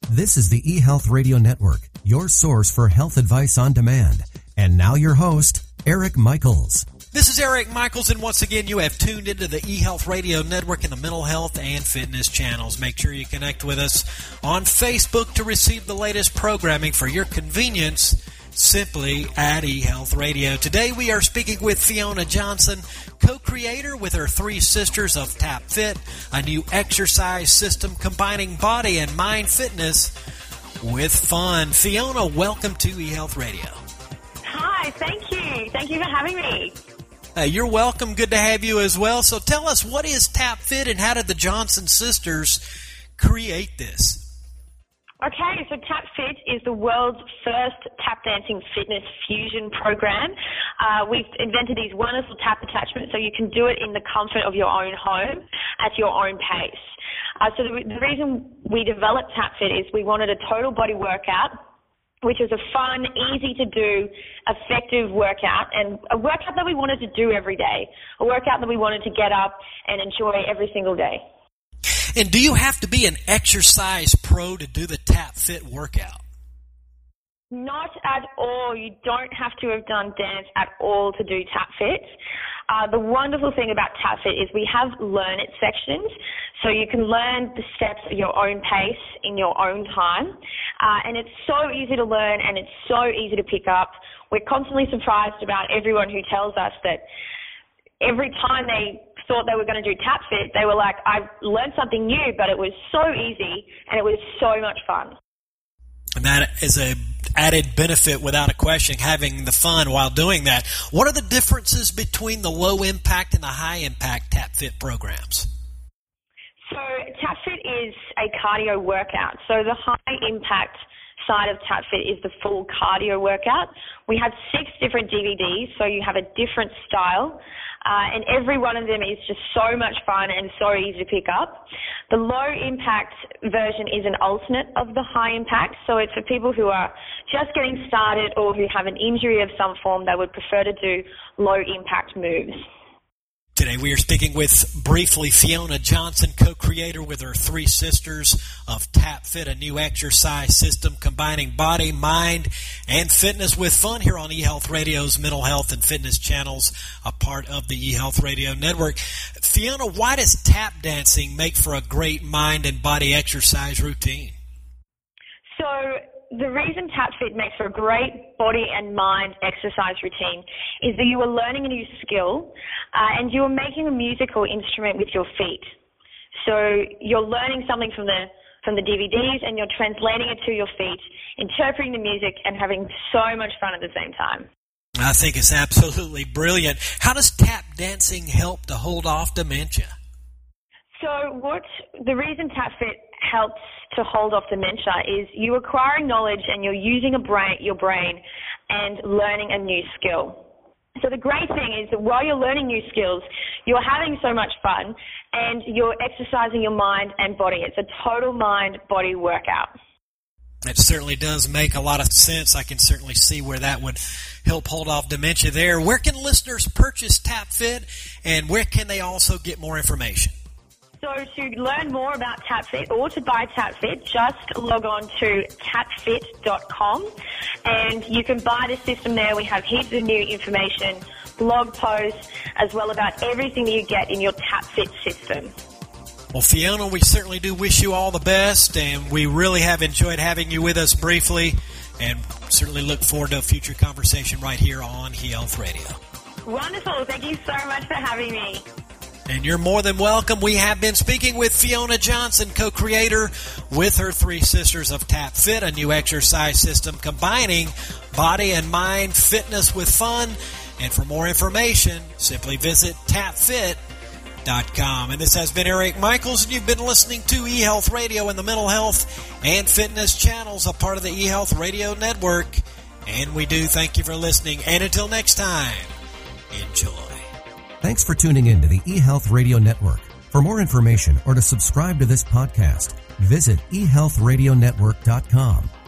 This is the eHealth Radio Network, your source for health advice on demand. And now your host, Eric Michaels. This is Eric Michaels, and once again, you have tuned into the eHealth Radio Network and the mental health and fitness channels. Make sure you connect with us on Facebook to receive the latest programming for your convenience, simply at eHealth Radio. Today, we are speaking with Fiona Johnson, co-creator with her three sisters of TapFit, a new exercise system combining body and mind fitness with fun. Fiona, welcome to eHealth Radio. Hi, thank you. Thank you for having me. You're welcome. Good to have you as well. So tell us, what is TapFit and how did the Johnson sisters create this? Okay, so TapFit is the world's first tap dancing fitness fusion program. We've invented these wonderful tap attachments so you can do it in the comfort of your own home at your own pace. So the reason we developed TapFit is we wanted a total body workout, which is a fun, easy to do, effective workout, and a workout that we wanted to do every day, a workout that we wanted to get up and enjoy every single day. And do you have to be an exercise pro to do the TapFit workout? Not at all. You don't have to have done dance at all to do TapFit. The wonderful thing about TapFit is we have Learn It sections, so you can learn the steps at your own pace in your own time. And it's so easy to learn and it's so easy to pick up. We're constantly surprised about everyone who tells us that every time they thought they were going to do TapFit, they were like, I learned something new, but it was so easy and it was so much fun. And that is a added benefit without a question, having the fun while doing that. What are the differences between the low impact and the high impact TapFit programs? So TapFit is a cardio workout. So the high impact side of TapFit is the full cardio workout. We have 6 different DVDs, so you have a different style. And every one of them is just so much fun and so easy to pick up. The low impact version is an alternate of the high impact, so it's for people who are just getting started or who have an injury of some form that would prefer to do low impact moves. Today we are speaking with, briefly, Fiona Johnson, co-creator with her three sisters of TapFit, a new exercise system combining body, mind, and fitness with fun here on eHealth Radio's mental health and fitness channels, a part of the eHealth Radio Network. Fiona, why does tap dancing make for a great mind and body exercise routine? So the reason TapFit makes for a great body and mind exercise routine is that you are learning a new skill and you are making a musical instrument with your feet. So you're learning something from the DVDs and you're translating it to your feet, interpreting the music and having so much fun at the same time. I think it's absolutely brilliant. How does tap dancing help to hold off dementia? So the reason TapFit helps to hold off dementia is you acquiring knowledge and you're using your brain and learning a new skill. So the great thing is that while you're learning new skills, you're having so much fun and you're exercising your mind and body. It's a total mind-body workout. It certainly does make a lot of sense. I can certainly see where that would help hold off dementia there. Where can listeners purchase TapFit, and where can they also get more information? So to learn more about TapFit or to buy TapFit, just log on to tapfit.com and you can buy the system there. We have heaps of new information, blog posts, as well about everything that you get in your TapFit system. Well, Fiona, we certainly do wish you all the best, and we really have enjoyed having you with us briefly, and certainly look forward to a future conversation right here on eHealth Radio. Wonderful. Thank you so much for having me. And you're more than welcome. We have been speaking with Fiona Johnson, co-creator with her three sisters of TapFit, a new exercise system combining body and mind fitness with fun. And for more information, simply visit tapfit.com. And this has been Eric Michaels, and you've been listening to eHealth Radio and the mental health and fitness channels, a part of the eHealth Radio Network. And we do thank you for listening. And until next time, enjoy. Thanks for tuning in to the eHealth Radio Network. For more information or to subscribe to this podcast, visit eHealthRadioNetwork.com.